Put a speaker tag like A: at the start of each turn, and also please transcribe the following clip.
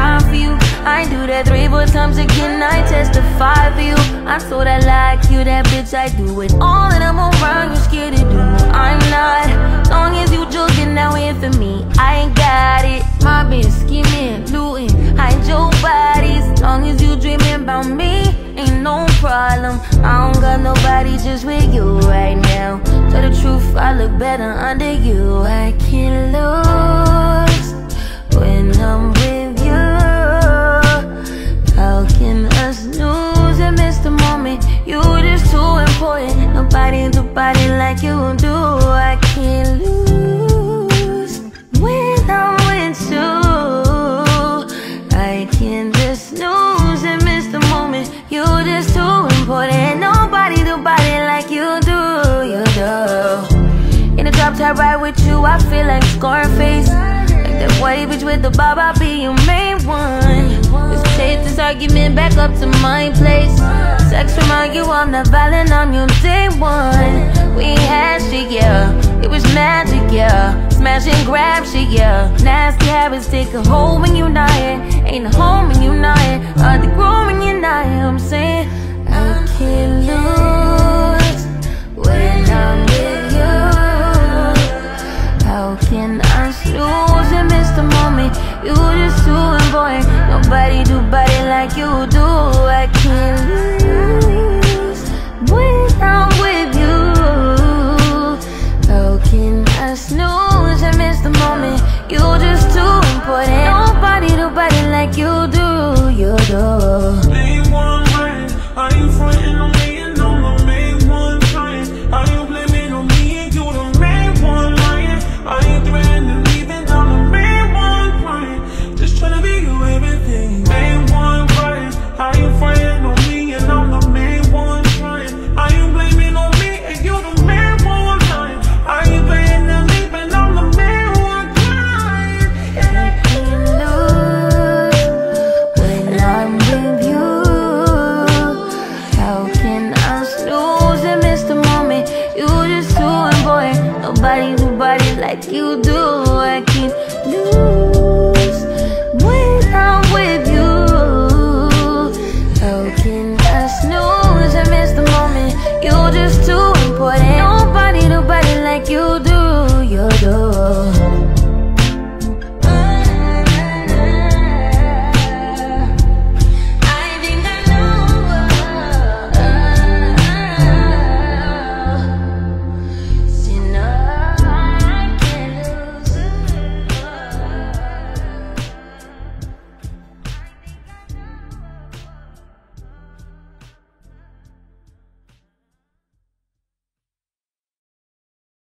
A: die for you. I do that 3-4 times again, I testify for you. I told I like you, that bitch, I do it all and I'm around, you scared to do. I'm not, long as you joking now in for me, I ain't got it. My bitch scheming, looting, hide your bodies. Long as you dreaming about me, ain't no problem. I don't got nobody just with you right now. Tell the truth, I look better under you. I can't lose when I'm with you. How can us lose and miss the moment? You just too important. Nobody do body like you do. I can't lose when I'm with you. I can't just lose and miss the moment. You just too important. Nobody do body like you do. You do. In the drop top ride with you, I feel like Scarface. Like that white bitch with the bob, I'll be your main one. Let's take this argument back up to my place. Sex remind you I'm not violent, I'm your day one. We had shit, yeah, it was magic, yeah. Smash and grab shit, yeah. Nasty habits take a hold when you're not here. Ain't a home when you're not here. Hard to grow when you're not here. I'm saying I can't lose when I'm with you. How can I lose and miss the moment? You just do it.